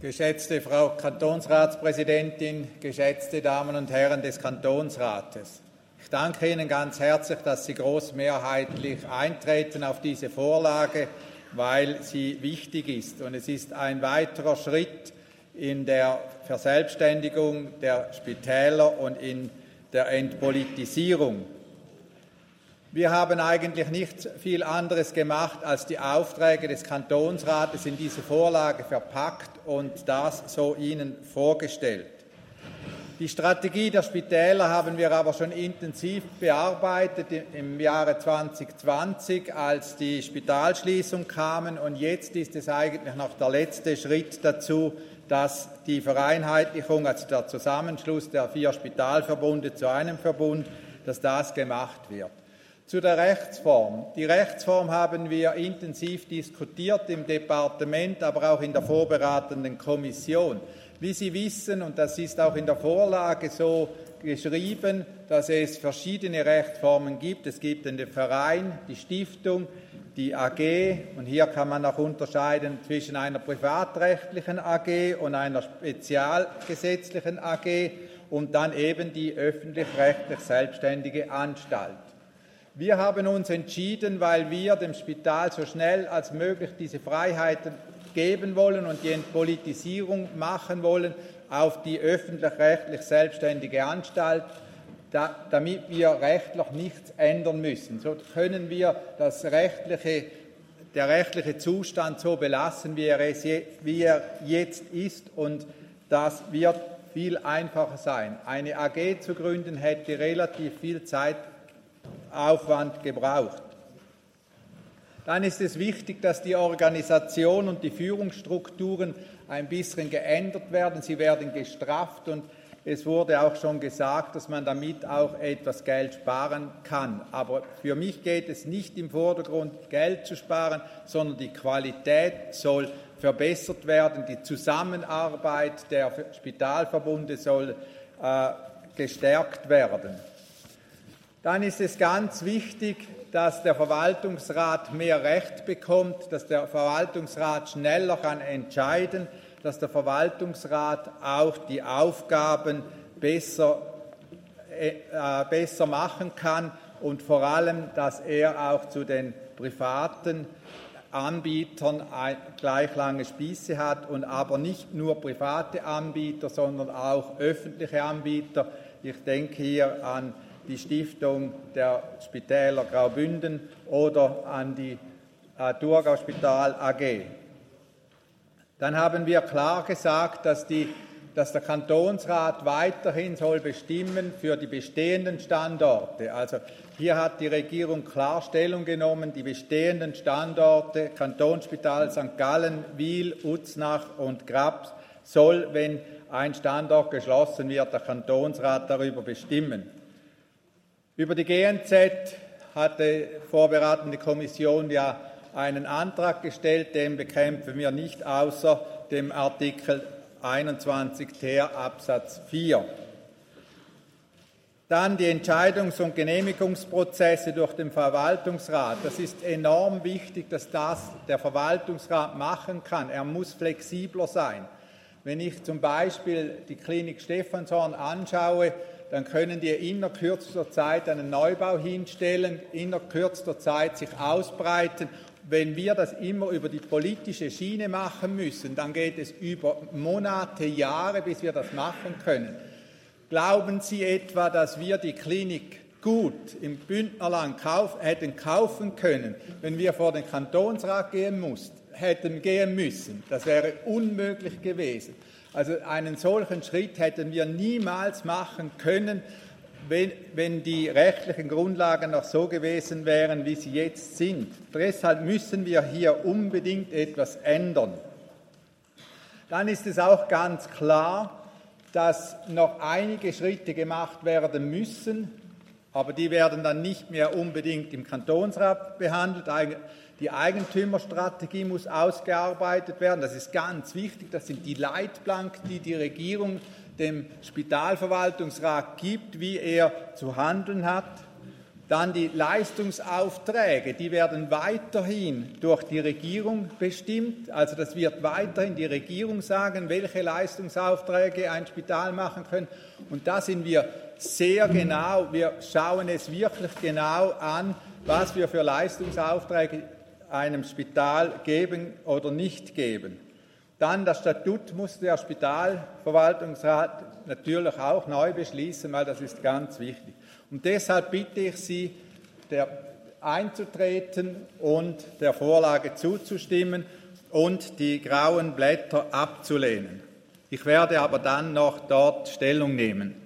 Geschätzte Frau Kantonsratspräsidentin, geschätzte Damen und Herren des Kantonsrates. Ich danke Ihnen ganz herzlich, dass Sie großmehrheitlich eintreten auf diese Vorlage, weil sie wichtig ist. Und es ist ein weiterer Schritt in der Verselbstständigung der Spitäler und in der Entpolitisierung. Wir haben eigentlich nicht viel anderes gemacht, als die Aufträge des Kantonsrates in diese Vorlage verpackt und das so Ihnen vorgestellt. Die Strategie der Spitäler haben wir aber schon intensiv bearbeitet im Jahre 2020, als die Spitalschließungen kamen, und jetzt ist es eigentlich noch der letzte Schritt dazu, dass die Vereinheitlichung, also der Zusammenschluss der 4 Spitalverbunde zu einem Verbund, dass das gemacht wird. Zu der Rechtsform. Die Rechtsform haben wir intensiv diskutiert im Departement, aber auch in der vorberatenden Kommission. Wie Sie wissen, und das ist auch in der Vorlage so geschrieben, dass es verschiedene Rechtsformen gibt. Es gibt den Verein, die Stiftung, die AG, und hier kann man auch unterscheiden zwischen einer privatrechtlichen AG und einer spezialgesetzlichen AG und dann eben die öffentlich-rechtlich selbstständige Anstalt. Wir haben uns entschieden, weil wir dem Spital so schnell als möglich diese Freiheiten geben wollen und die Entpolitisierung machen wollen, auf die öffentlich-rechtlich selbstständige Anstalt, damit wir rechtlich nichts ändern müssen. So können wir der rechtliche Zustand so belassen, wie er jetzt ist, und das wird viel einfacher sein. Eine AG zu gründen hätte relativ viel Zeitaufwand gebraucht. Dann ist es wichtig, dass die Organisation und die Führungsstrukturen ein bisschen geändert werden. Sie werden gestrafft, und es wurde auch schon gesagt, dass man damit auch etwas Geld sparen kann. Aber für mich geht es nicht im Vordergrund, Geld zu sparen, sondern die Qualität soll verbessert werden. Die Zusammenarbeit der Spitalverbunde soll gestärkt werden. Dann ist es ganz wichtig, dass der Verwaltungsrat mehr Recht bekommt, dass der Verwaltungsrat schneller entscheiden kann, dass der Verwaltungsrat auch die Aufgaben besser machen kann und vor allem, dass er auch zu den privaten Anbietern gleich lange Spieße hat, und aber nicht nur private Anbieter, sondern auch öffentliche Anbieter. Ich denke hier an die Stiftung der Spitäler Graubünden oder an die Thurgau Spital AG. Dann haben wir klar gesagt, dass der Kantonsrat weiterhin soll bestimmen für die bestehenden Standorte. Also hier hat die Regierung klar Stellung genommen, die bestehenden Standorte, Kantonsspital St. Gallen, Wil, Uznach und Graps, soll, wenn ein Standort geschlossen wird, der Kantonsrat darüber bestimmen. Über die GNZ hatte vorberatende Kommission ja einen Antrag gestellt, den bekämpfen wir nicht außer dem Artikel 21 Ter Absatz 4. Dann die Entscheidungs- und Genehmigungsprozesse durch den Verwaltungsrat. Das ist enorm wichtig, dass das der Verwaltungsrat machen kann. Er muss flexibler sein. Wenn ich zum Beispiel die Klinik Stephanshorn anschaue, dann können die innerhalb kürzester Zeit einen Neubau hinstellen, innerhalb kürzester Zeit sich ausbreiten. Wenn wir das immer über die politische Schiene machen müssen, dann geht es über Monate, Jahre, bis wir das machen können. Glauben Sie etwa, dass wir die Klinik gut im Bündnerland hätten kaufen können, wenn wir vor den Kantonsrat hätten gehen müssen? Das wäre unmöglich gewesen. Also einen solchen Schritt hätten wir niemals machen können, wenn die rechtlichen Grundlagen noch so gewesen wären, wie sie jetzt sind. Deshalb müssen wir hier unbedingt etwas ändern. Dann ist es auch ganz klar, dass noch einige Schritte gemacht werden müssen, aber die werden dann nicht mehr unbedingt im Kantonsrat behandelt. Die Eigentümerstrategie muss ausgearbeitet werden. Das ist ganz wichtig. Das sind die Leitplanken, die die Regierung dem Spitalverwaltungsrat gibt, wie er zu handeln hat. Dann die Leistungsaufträge, die werden weiterhin durch die Regierung bestimmt. Also das wird weiterhin die Regierung sagen, welche Leistungsaufträge ein Spital machen können. Und da sind wir sehr genau, wir schauen es wirklich genau an, was wir für Leistungsaufträge einem Spital geben oder nicht geben. Dann das Statut muss der Spitalverwaltungsrat natürlich auch neu beschließen, weil das ist ganz wichtig. Und deshalb bitte ich Sie, einzutreten und der Vorlage zuzustimmen und die grauen Blätter abzulehnen. Ich werde aber dann noch dort Stellung nehmen.